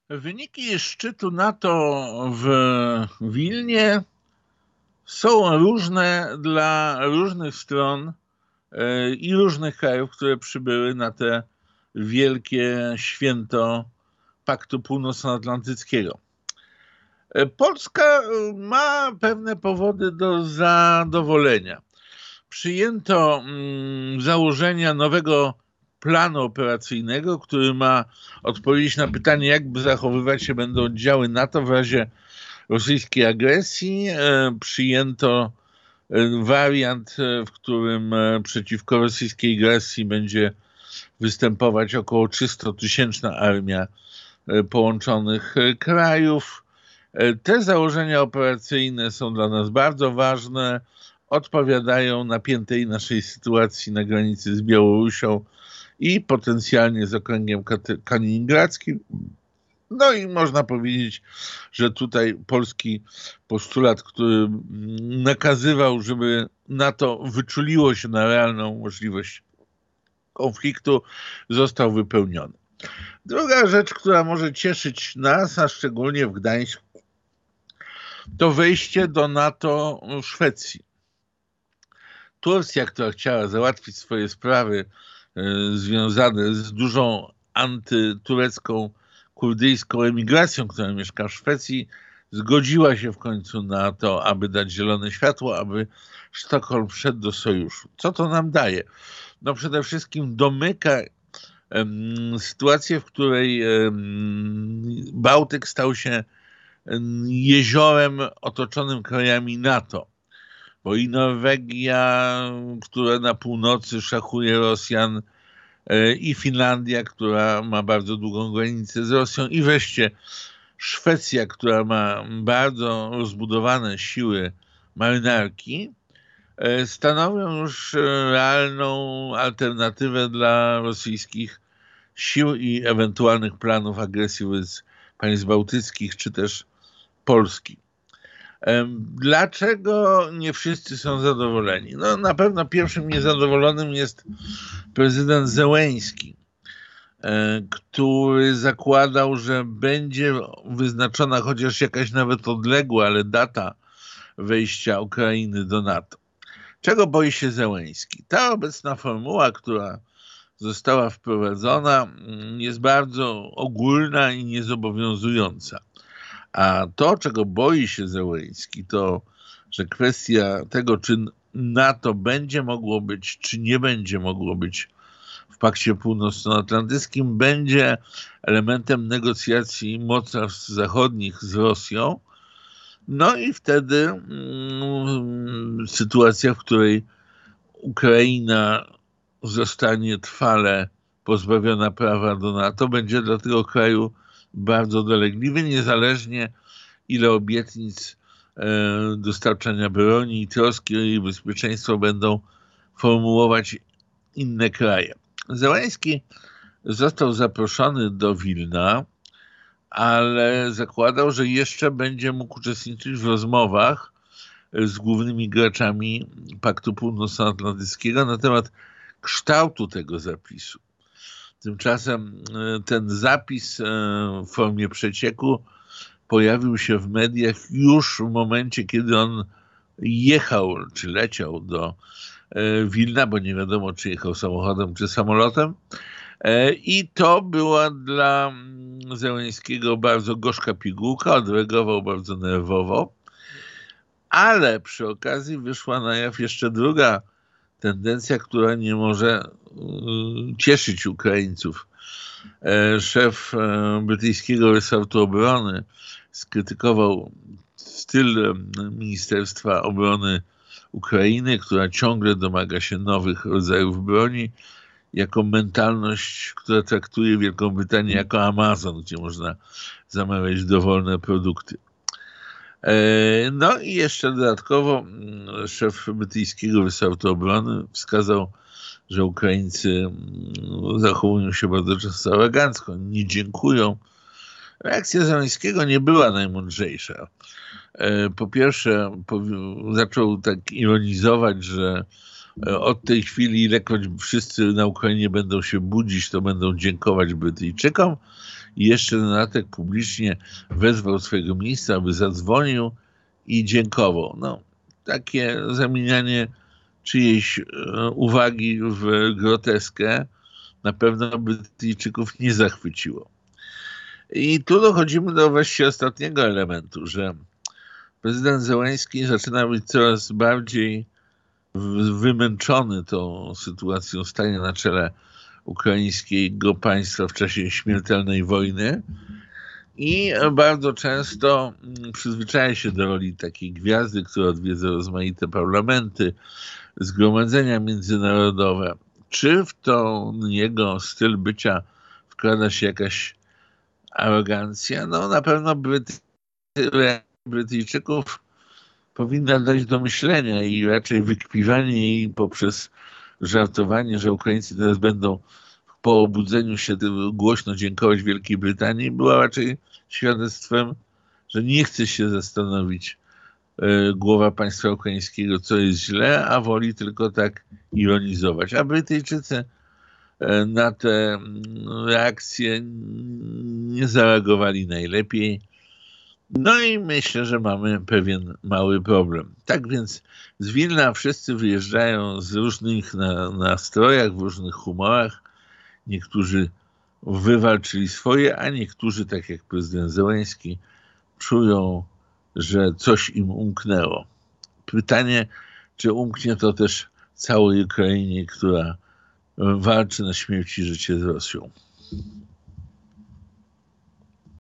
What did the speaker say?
Wyniki szczytu NATO w Wilnie są różne dla różnych stron i różnych krajów, które przybyły na te wielkie święto Paktu Północnoatlantyckiego. Polska ma pewne powody do zadowolenia. Przyjęto założenia nowego planu operacyjnego, który ma odpowiedzieć na pytanie, jak zachowywać się będą oddziały NATO w razie rosyjskiej agresji. Przyjęto wariant, w którym przeciwko rosyjskiej agresji będzie występować około 300-tysięczna armia połączonych krajów. Te założenia operacyjne są dla nas bardzo ważne, odpowiadają napiętej naszej sytuacji na granicy z Białorusią i potencjalnie z okręgiem kaliningradzkim. No i można powiedzieć, że tutaj polski postulat, który nakazywał, żeby NATO wyczuliło się na realną możliwość konfliktu, został wypełniony. Druga rzecz, która może cieszyć nas, a szczególnie w Gdańsku, to wejście do NATO Szwecji. Turcja, która chciała załatwić swoje sprawy związane z dużą antyturecką, kurdyjską emigracją, która mieszka w Szwecji, zgodziła się w końcu na to, aby dać zielone światło, aby Sztokholm wszedł do sojuszu. Co to nam daje? No przede wszystkim domyka sytuację, w której Bałtyk stał się jeziorem otoczonym krajami NATO. Bo i Norwegia, która na północy szachuje Rosjan, i Finlandia, która ma bardzo długą granicę z Rosją, i wreszcie Szwecja, która ma bardzo rozbudowane siły marynarki, stanowią już realną alternatywę dla rosyjskich sił i ewentualnych planów agresji wobec państw bałtyckich, czy też Polski. Dlaczego nie wszyscy są zadowoleni? No, na pewno pierwszym niezadowolonym jest prezydent Zełenski, który zakładał, że będzie wyznaczona chociaż jakaś nawet odległa, ale data wejścia Ukrainy do NATO. Czego boi się Zełenski? Ta obecna formuła, która została wprowadzona, jest bardzo ogólna i niezobowiązująca. A to, czego boi się Zełenski, to, że kwestia tego, czy NATO będzie mogło być, czy nie będzie mogło być w Pakcie Północnoatlantyckim, będzie elementem negocjacji mocarstw zachodnich z Rosją. No i wtedy sytuacja, w której Ukraina zostanie trwale pozbawiona prawa do NATO, będzie dla tego kraju bardzo dolegliwy, niezależnie ile obietnic dostarczania broni i troski o jej bezpieczeństwo będą formułować inne kraje. Zełenski został zaproszony do Wilna, ale zakładał, że jeszcze będzie mógł uczestniczyć w rozmowach z głównymi graczami Paktu Północnoatlantyckiego na temat kształtu tego zapisu. Tymczasem ten zapis w formie przecieku pojawił się w mediach już w momencie, kiedy on jechał, czy leciał do Wilna, bo nie wiadomo, czy jechał samochodem, czy samolotem. I to była dla Zełenskiego bardzo gorzka pigułka, odreagował bardzo nerwowo, ale przy okazji wyszła na jaw jeszcze druga tendencja, która nie może cieszyć Ukraińców. Szef brytyjskiego resortu obrony skrytykował styl Ministerstwa Obrony Ukrainy, która ciągle domaga się nowych rodzajów broni, jako mentalność, która traktuje Wielką Brytanię jako Amazon, gdzie można zamawiać dowolne produkty. No i jeszcze dodatkowo szef brytyjskiego resortu obrony wskazał, że Ukraińcy zachowują się bardzo często arogancko, nie dziękują. Reakcja Zełenskiego nie była najmądrzejsza. Po pierwsze, zaczął tak ironizować, że Od tej chwili, ilekroć wszyscy na Ukrainie będą się budzić, to będą dziękować Brytyjczykom. I jeszcze na dodatek publicznie wezwał swojego ministra, aby zadzwonił i dziękował. No, takie zamienianie czyjejś uwagi w groteskę na pewno Brytyjczyków nie zachwyciło. I tu dochodzimy do właściwie ostatniego elementu, że prezydent Zełenski zaczyna być coraz bardziej wymęczony tą sytuacją stania na czele ukraińskiego państwa w czasie śmiertelnej wojny i bardzo często przyzwyczaja się do roli takiej gwiazdy, która odwiedza rozmaite parlamenty, zgromadzenia międzynarodowe. Czy w to jego styl bycia wkrada się jakaś arogancja? No na pewno Brytyjczyków powinna dać do myślenia i raczej wykpiwanie jej poprzez żartowanie, że Ukraińcy teraz będą po obudzeniu się głośno dziękować Wielkiej Brytanii, była raczej świadectwem, że nie chce się zastanowić głowa państwa ukraińskiego, co jest źle, a woli tylko tak ironizować. A Brytyjczycy na te reakcje nie zareagowali najlepiej. No i myślę, że mamy pewien mały problem. Tak więc z Wilna wszyscy wyjeżdżają z różnych nastrojach, w różnych humorach. Niektórzy wywalczyli swoje, a niektórzy, tak jak prezydent Zełenski, czują, że coś im umknęło. Pytanie, czy umknie to też całej Ukrainie, która walczy na śmierć i życie z Rosją.